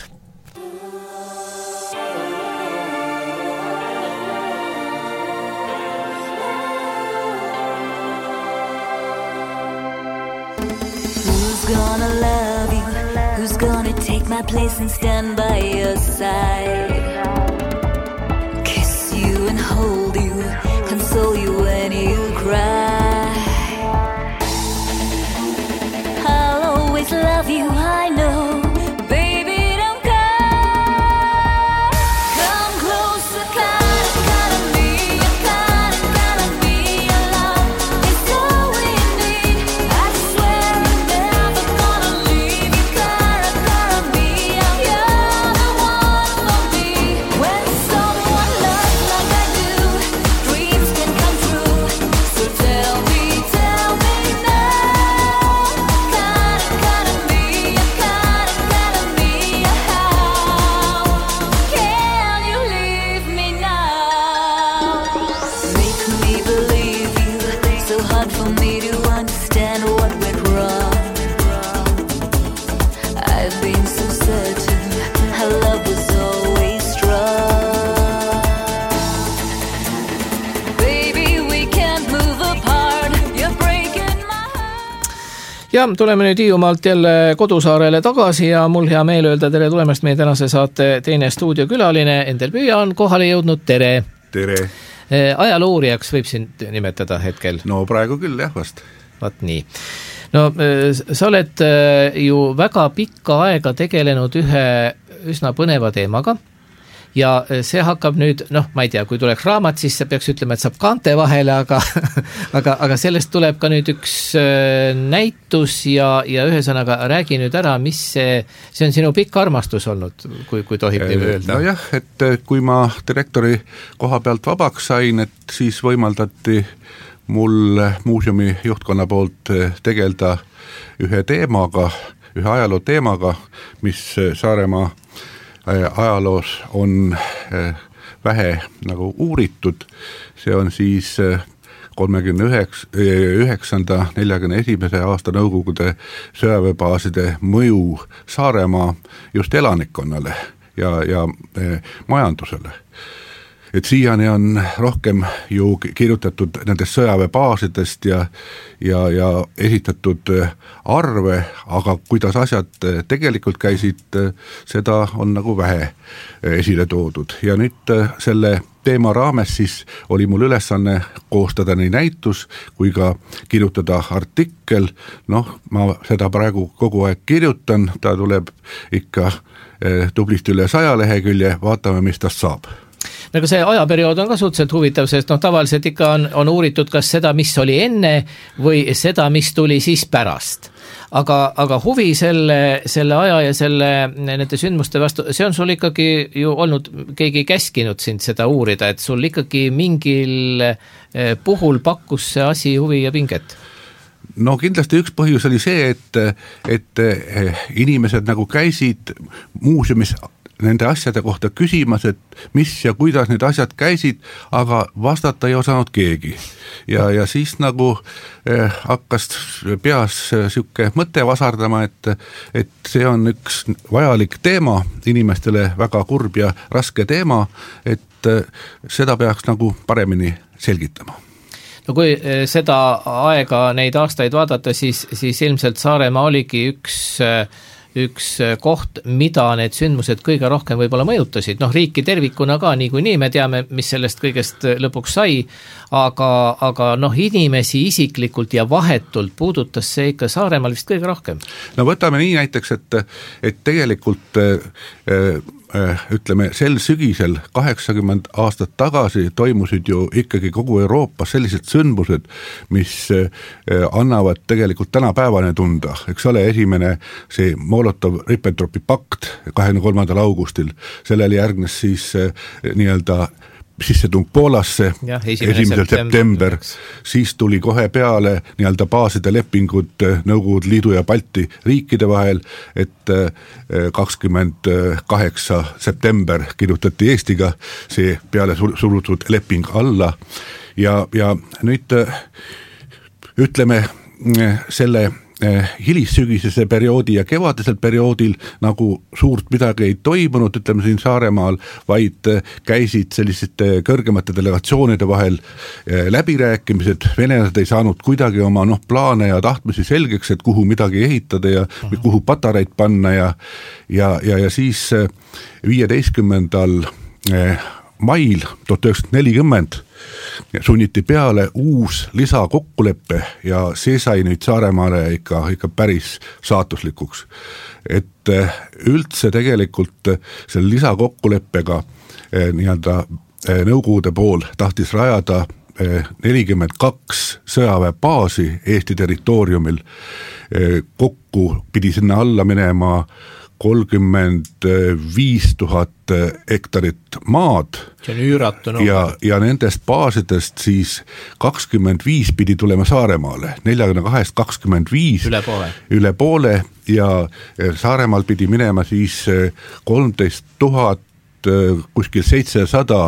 Who's gonna love you? Who's gonna take my place and stand by your side? Kiss you and hold you, console you when you cry. I'll always love you, I know. Baby, don't go. Come closer, kinda, kinda me, kinda, kinda me. Your love is all we need. I swear I'm never gonna leave you, kinda, kinda me. You're the one for me. When someone loves like I do, dreams can come true. So tell me, tell me now. Kinda, kinda me, kinda, kinda me. How can you leave me now? Make me believe you. So hard for me to understand what went wrong. I've been so certain our love was always strong. Baby, we can't move apart. You're breaking my heart. Ja tuleme nüüd Hiiumaalt jälle kodusaarele tagasi ja mul hea meel öelda tere tulemast meie tänase saate teine stuudiokülaline. Endel Püüa on kohale jõudnud, tere. Tere. Ajaloorijaks võib sind nimetada hetkel. No praegu küll jah vast. Vaat nii. No sa oled ju väga pikka aega tegelenud ühe üsna põneva teemaga ja see hakkab nüüd, noh, ma ei tea, kui tuleks raamat, siis sa peaks ütlema, et saab kaante vahele, aga, aga, aga sellest tuleb ka nüüd üks näitus ja, ja ühesõnaga räägi nüüd ära, mis see, see on sinu pikk armastus olnud, kui, kui tohib nii öelda. No jah, et kui ma direktori koha pealt vabaks sain, et siis võimaldati mul muuseumi juhtkonna poolt tegelda ühe teemaga, ühe ajaloo teemaga, mis Saaremaa ajaloos on vähe nagu uuritud. See on siis kolmekümne üheksanda neljakümne esimese aasta Nõukogude sõjaväebaaside mõju Saaremaa just elanikkonnale ja, ja majandusele. Et siiani on rohkem ju kirjutatud nendest sõjaväebaasidest ja, ja, ja esitatud arve, aga kuidas asjad tegelikult käisid, seda on nagu vähe esile toodud. Ja nüüd selle teema raames siis oli mul ülesanne koostada nii näitus kui ka kirjutada artikkel. Noh, ma seda praegu kogu aeg kirjutan, ta tuleb ikka tublisti üle saja lehekülje, vaatame, mis tast saab. Aga see ajaperiood on ka suhteliselt huvitav, sest noh, tavaliselt ikka on, on uuritud kas seda, mis oli enne või seda, mis tuli siis pärast. Aga, aga huvi selle, selle aja ja selle, nende sündmuste vastu, see on sul ikkagi ju olnud, keegi käskinud sind seda uurida, et sul ikkagi mingil puhul pakkus see asi huvi ja pinget? No kindlasti üks põhjus oli see, et, et inimesed nagu käisid muuseumis nende asjade kohta küsimas, et mis ja kuidas need asjad käisid, aga vastata ei osanud keegi. Ja, ja siis nagu eh, hakkas peas siuke mõte vasardama, et, et see on üks vajalik teema, inimestele väga kurb ja raske teema, et eh, seda peaks nagu paremini selgitama. No kui seda aega, neid aastaid vaadata, siis, siis ilmselt Saaremaa oligi üks üks koht, mida need sündmused kõige rohkem võib-olla mõjutasid. Noh, riiki tervikuna ka, nii kui nii me teame, mis sellest kõigest lõpuks sai, aga, aga noh, inimesi isiklikult ja vahetult puudutas see ikka Saaremaal vist kõige rohkem. No võtame nii näiteks, et, et tegelikult äh, ütleme, sel sügisel kaheksakümmend aastat tagasi toimusid ju ikkagi kogu Euroopas sellised sündmused, mis annavad tegelikult tänapäevane tunda. Eks ole, esimene see Molotov-Ribbentropi pakt kahekümne kolmandal augustil, sellele järgnes siis nii-öelda sissetung Poolasse Jah, esimene esimesel september, september, siis tuli kohe peale nii-öelda baaside lepingud Nõukogude Liidu ja Balti riikide vahel, et kakskümmend kaheksa september kirjutati Eestiga see peale surutud leping alla ja, ja nüüd ütleme selle hilissügisese perioodi ja kevadisel perioodil nagu suurt midagi ei toimunud, ütleme siin Saaremaal, vaid käisid selliste kõrgemate delegatsioonide vahel läbirääkimised, venelased ei saanud kuidagi oma noh, plaane ja tahtmisi selgeks, et kuhu midagi ehitada ja uh-huh. kuhu patareid panna ja, ja, ja, ja siis viieteistkümnendal mail tuhat üheksasada nelikümmend sunniti peale uus lisakokkulepe ja see sai nüüd Saaremaale ikka, ikka päris saatuslikuks. Et üldse tegelikult selle lisakokkuleppega nii-öelda Nõukogude pool tahtis rajada nelikümmend kaks sõjaväebaasi Eesti territooriumil, kokku pidi sinna alla minema kolmkümmend viis tuhat hektarit maad see on üüratu no. ja, ja nendest baasidest siis kakskümmend viis pidi tulema Saaremaale, neljakümne kahest kakskümmend viis üle poole. üle poole ja Saaremaal pidi minema siis kolmteist tuhat kuskil seitsesada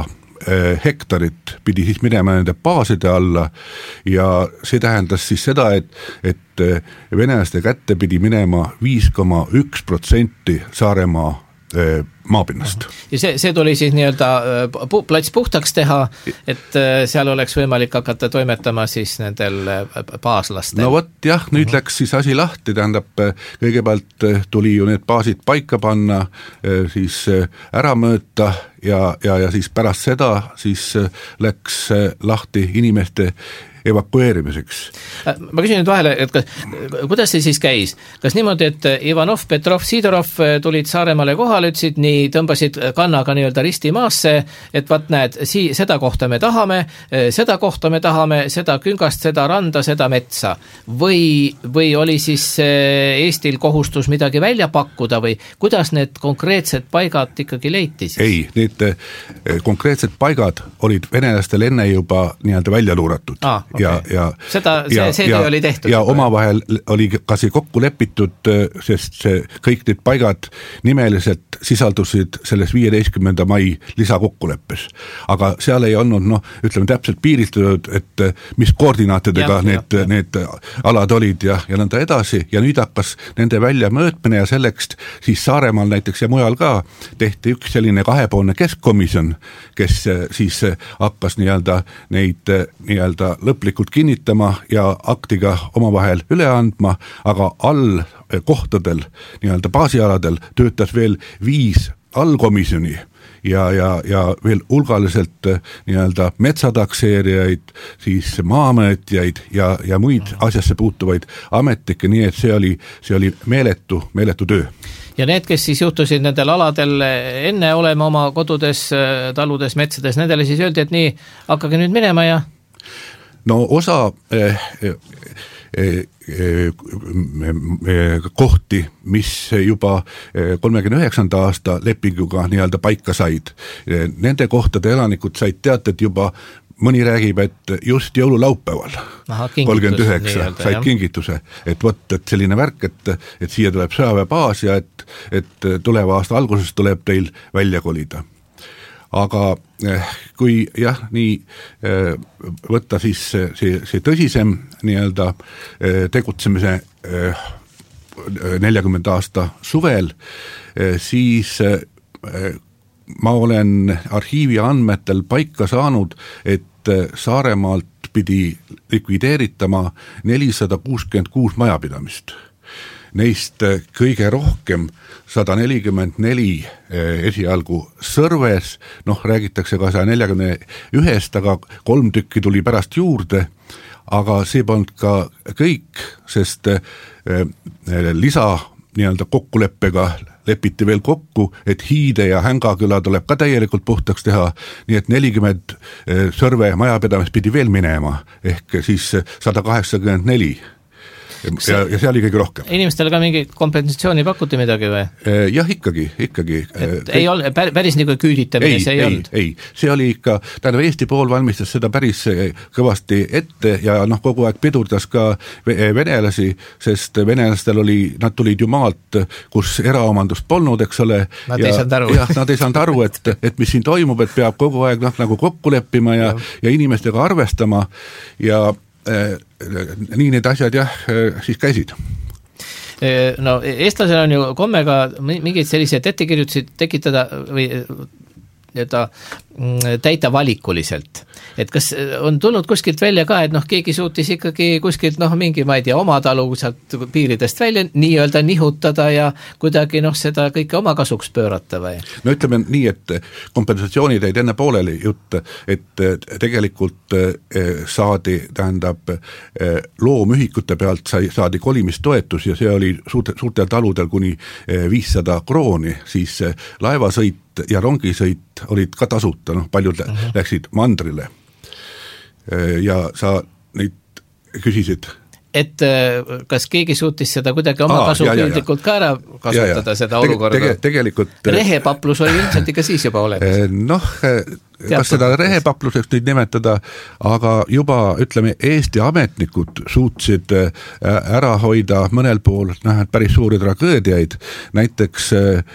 hektarit pidi siis minema nende baaside alla ja see tähendas siis seda, et, et venelaste kätte pidi minema viis koma üks protsenti Saaremaa maapinnast. Ja see, see tuli siis nii-öelda pu- plats puhtaks teha, et seal oleks võimalik hakata toimetama siis nendel baaslastel. No vot jah, nüüd uh-huh. läks siis asi lahti, tähendab kõigepealt tuli ju need baasid paika panna, siis ära mööta ja, ja, ja siis pärast seda siis läks lahti inimeste evakueerimiseks. Ma küsin nüüd vahele, et kas, kuidas see siis käis? Kas niimoodi, et Ivanov, Petrov, Sidorov tulid Saaremaale kohale, ütlesid, nii tõmbasid kannaga nii-öelda risti maasse, et vaat näed, sii, seda kohta me tahame, seda kohta me tahame, seda küngast, seda randa, seda metsa. Või, või oli siis Eestil kohustus midagi välja pakkuda või kuidas need konkreetsed paigad ikkagi leiti siis? Ei, need konkreetsed paigad olid venelastel enne juba nii-öelda välja luuratud. Ah, okay. Ja, ja, seda, see, ja, see ja, oli tehtud. Ja omavahel oli ka see kokku lepitud, sest see, kõik need paigad nimeliselt sisaldusid selles viieteistkümnenda mai lisakokkuleppes. Aga seal ei olnud, noh, ütleme täpselt piiritud, et mis koordinaatidega ja, need, ja, need alad olid ja, ja nõnda edasi ja nüüd hakkas nende välja mõõtmine ja selleks siis Saaremaal näiteks ja mujal ka tehti üks selline kahepoolne keskkomisjon, kes siis hakkas nii-öelda neid nii-öelda lõplikult kinnitama ja aktiga omavahel üle andma, aga all kohtadel, nii-öelda baasialadel töötas veel viis allkomisjoni ja, ja, ja veel hulgaliselt nii-öelda metsatakseerijaid, siis maamõõtjaid ja, ja muid asjasse puutuvaid ametnikke, nii et see oli, see oli meeletu, meeletu töö. Ja need, kes siis juhtusid nendel aladel enne olema oma kodudes, taludes, metsades, nendele siis öeldi, et nii, hakkage nüüd minema ja no osa eh, eh, eh, kohti, mis juba kolmekümne üheksanda aasta lepinguga nii-öelda paika said, nende kohtade elanikud said teated juba, mõni räägib, et just jõululaupäeval kolmkümmend üheksa said jah. Kingituse, et võt, et selline värk, et, et siia tuleb sõjaväebaas ja et, et tuleva aasta alguses tuleb teil välja kolida. Aga kui jah, nii võtta siis see, see tõsisem nii-öelda tegutsemise neljakümnenda aasta suvel, siis ma olen arhiivi andmetel paika saanud, et Saaremaalt pidi likvideeritama nelisada kuuskümmend kuus majapidamist. Neist kõige rohkem sada nelikümmend neli esialgu Sõrves, noh räägitakse ka saja neljakümne ühest, aga kolm tükki tuli pärast juurde, aga see polnud ka kõik, sest lisa nii-öelda kokkuleppega lepiti veel kokku, et Hiide ja Hängaküla tuleb ka täielikult puhtaks teha, nii et nelikümmend Sõrve majapidamist pidi veel minema, ehk siis sada kaheksakümmend neli. ja, ja see oli kõige rohkem. Inimestele ka mingi kompensatsiooni pakuti midagi või? Jah, ikkagi, ikkagi. Et ei ole, päris nagu küüditamine ei, see ei, ei olnud? Ei, see oli ikka, tähendab Eesti pool valmistas seda päris kõvasti ette ja noh, kogu aeg pidurdas ka venelasi, sest venelastel oli, nad tulid ju maalt, kus eraomandust polnud, eks ole. Nad ja, ei saanud aru. jah, nad ei saanud aru, et, et mis siin toimub, et peab kogu aeg noh, nagu kokku leppima ja, ja, ja inimestega arvestama ja äh, nii need asjad jah, siis käisid. No eestlasel on ju komme ka mingeid selliseid ettekirjutusi tekitada või nii-öelda täita valikuliselt. Et kas on tulnud kuskilt välja ka, et noh, keegi suutis ikkagi kuskilt noh, mingi, ma ei tea, oma talu sealt piiridest välja nii-öelda nihutada ja kuidagi noh, seda kõike oma kasuks pöörata või? No ütleme nii, et kompensatsioonid jäid enne pooleli jutt, et tegelikult saadi, tähendab, loomühikute pealt sai, saadi kolimistoetus ja see oli suurte, suurtel taludel kuni viissada krooni, siis laevasõit ja rongisõit olid ka tasuta, noh, paljud uh-huh. läksid mandrile. Ja sa neid küsisid? Et kas keegi suutis seda kuidagi oma Aa, kasupildlikult ka ära kasutada, ja, ja. seda olukorda? Tege, tegelikult... Rehepaplus oli ilmselt ikka siis juba olemas. Noh, kas seda rehepapluseks nüüd nimetada, aga juba, ütleme, Eesti ametnikud suutsid ära hoida mõnel pool noh, päris suuri tragöödiaid, näiteks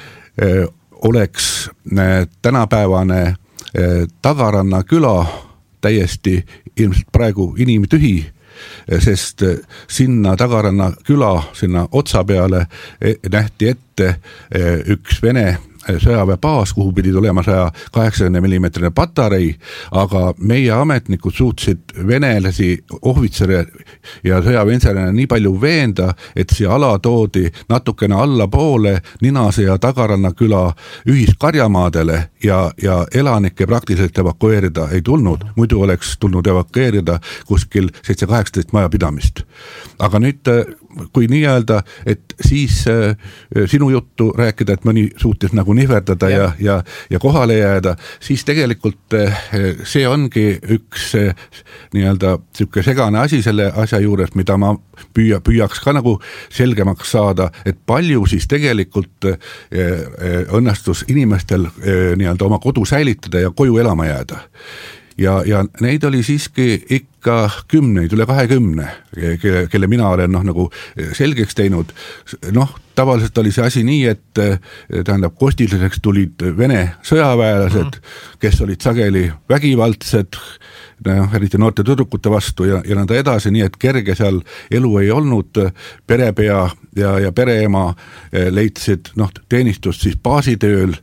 oleks tänapäevane Tagaranna küla täiesti ilmselt praegu inimtühi, sest sinna Tagaranna küla, sinna otsa peale nähti ette üks Vene sõjaväebaas, kuhu pidi tulema saja kaheksakümne millimeetrine patarei, aga meie ametnikud suutsid venelasi, ohvitsere ja sõjaväeinsenerina nii palju veenda, et see ala toodi natukene allapoole Ninase ja Tagaranna küla ühiskarjamaadele ja, ja elanikke praktiliselt evakueerida ei tulnud, muidu oleks tulnud evakueerida kuskil seitse kaheksateist majapidamist. Aga nüüd, kui nii öelda, et siis äh, sinu juttu rääkida, et mõni suutis nagu nihverdada ja, ja, ja kohale jääda, siis tegelikult äh, see ongi üks äh, nii-öelda siuke segane asi selle asja juures, mida ma püüa, püüaks ka nagu selgemaks saada, et palju siis tegelikult äh, äh, õnnestus inimestel äh, nii-öelda oma kodu säilitada ja koju elama jääda. Ja, ja neid oli siiski ikka kümneid, üle kahekümne, kelle, kelle mina olen noh, nagu selgeks teinud. Noh, tavaliselt oli see asi nii, et tähendab, kostiliseks tulid Vene sõjaväelased, kes olid sageli vägivaldsed, noh, eriti noorte tüdrukute vastu ja, ja nõnda edasi, nii et kerge seal elu ei olnud, perepea ja, ja pereema leidsid noh, teenistust siis baasitööl,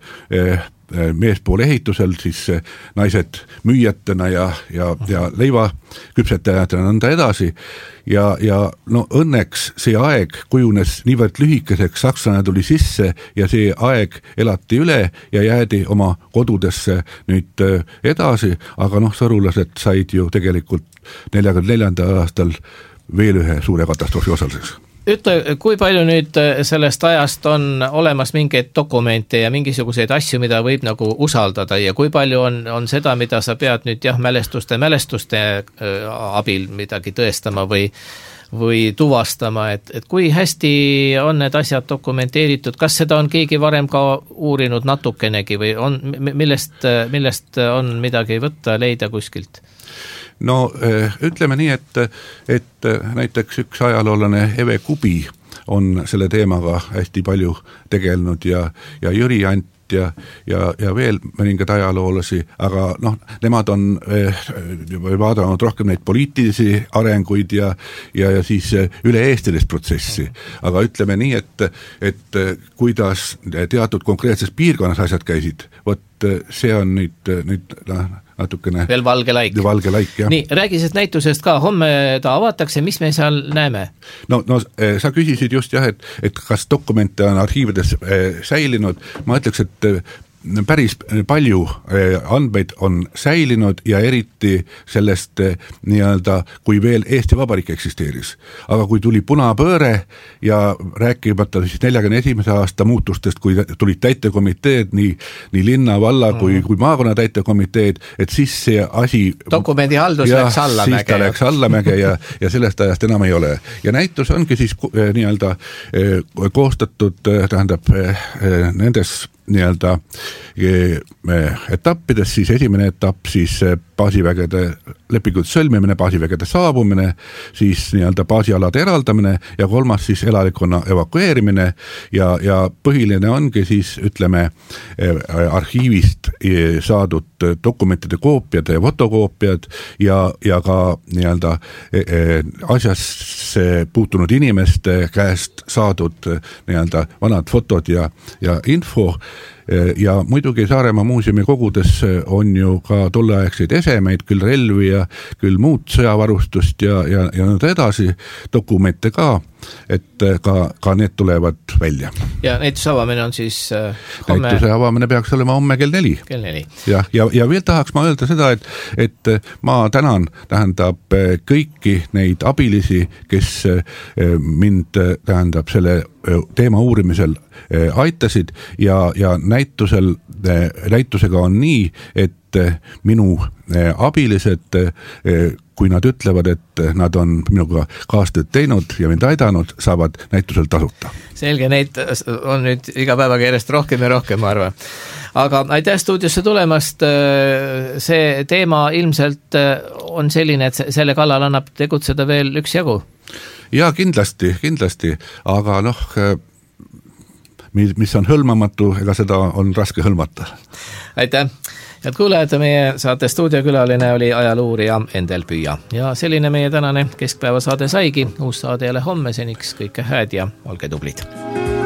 meespool ehitusel, siis naised müüjatena ja, ja, ja leiva küpsetajatena nõnda edasi ja, ja no õnneks see aeg kujunes niivõrd lühikeseks, sakslane tuli sisse ja see aeg elati üle ja jäädi oma kodudesse nüüd edasi, aga noh, sõrulased said ju tegelikult neljakümne neljandal aastal veel ühe suure katastroofi osaliseks. Ütle, kui palju nüüd sellest ajast on olemas mingeid dokumente ja mingisuguseid asju, mida võib nagu usaldada ja kui palju on, on seda, mida sa pead nüüd jah, mälestuste, mälestuste abil midagi tõestama või, või tuvastama, et, et kui hästi on need asjad dokumenteeritud, kas seda on keegi varem ka uurinud natukenegi või on, millest, millest on midagi võtta, leida kuskilt? No ütleme nii, et, et näiteks üks ajaloolane Eve Kubi on selle teemaga hästi palju tegelenud ja, ja Jüri Ant ja, ja, ja veel mõningad ajaloolasi, aga noh, nemad on eh, vaadanud rohkem neid poliitilisi arenguid ja, ja, ja siis üle-eestilist protsessi. Aga ütleme nii, et, et kuidas teatud konkreetses piirkonnas asjad käisid, vot see on nüüd, nüüd natukene veel valge laik. Valge laik, jah. Nii, räägi sellest näitusest ka, homme ta avatakse, mis me seal näeme? No, no sa küsisid just jah, et, et kas dokumente on arhiivides säilinud, ma ütleks, et päris palju andmeid on säilinud ja eriti sellest nii-öelda, kui veel Eesti Vabariik eksisteeris. Aga kui tuli punapööre ja rääkimata siis neljakümne esimese aasta muutustest, kui tulid täitekomiteed, nii, nii linna, valla kui, mm. kui maakonna täitekomiteed, et siis see asi... Dokumendi haldus läks allamäge. Siis ta läks allamäge ja, ja sellest ajast enam ei ole. Ja näitus ongi siis nii-öelda koostatud, tähendab, nendes nii-öelda etappides, siis esimene etapp, siis baasivägede lepingud sõlmimine, baasivägede saabumine, siis nii-öelda baasialade eraldamine ja kolmas siis elanikkonna evakueerimine ja, ja põhiline ongi siis, ütleme, arhiivist saadud dokumentide koopiad ja fotokoopiad ja, ja ka nii-öelda asjasse puutunud inimeste käest saadud nii-öelda vanad fotod ja, ja info. Ja muidugi Saaremaa muuseumi kogudes on ju ka tolleaegseid esemeid, küll relvi ja küll muud sõjavarustust ja, ja, ja nõnda edasi, dokumente ka, et ka, ka need tulevad välja. Ja näituse avamine on siis äh, homme... Näituse avamine peaks olema homme kell neli. Kell neli. Ja, ja, ja veel tahaks ma öelda seda, et, et ma tänan, tähendab kõiki neid abilisi, kes mind, tähendab, selle teema uurimisel aitasid ja, ja näitusel, näitusega on nii, et minu abilised, kui nad ütlevad, et nad on minuga kaastööd teinud ja mind aidanud, saavad näitusel tasuta. Selge, neid on nüüd iga päevaga järjest rohkem ja rohkem, ma arvan. Aga aitäh stuudiosse tulemast, see teema ilmselt on selline, et selle kallal annab tegutseda veel üks jagu. Ja kindlasti, kindlasti, aga noh, mis on hõlmamatu, ega seda on raske hõlmata. Aitäh! Head kuulajad, meie saate stuudiokülaline oli ajaluurija Endel Püüa ja selline meie tänane keskpäeva saade saigi. Uus saade jälle homme, seniks kõike hääd ja olge tublid!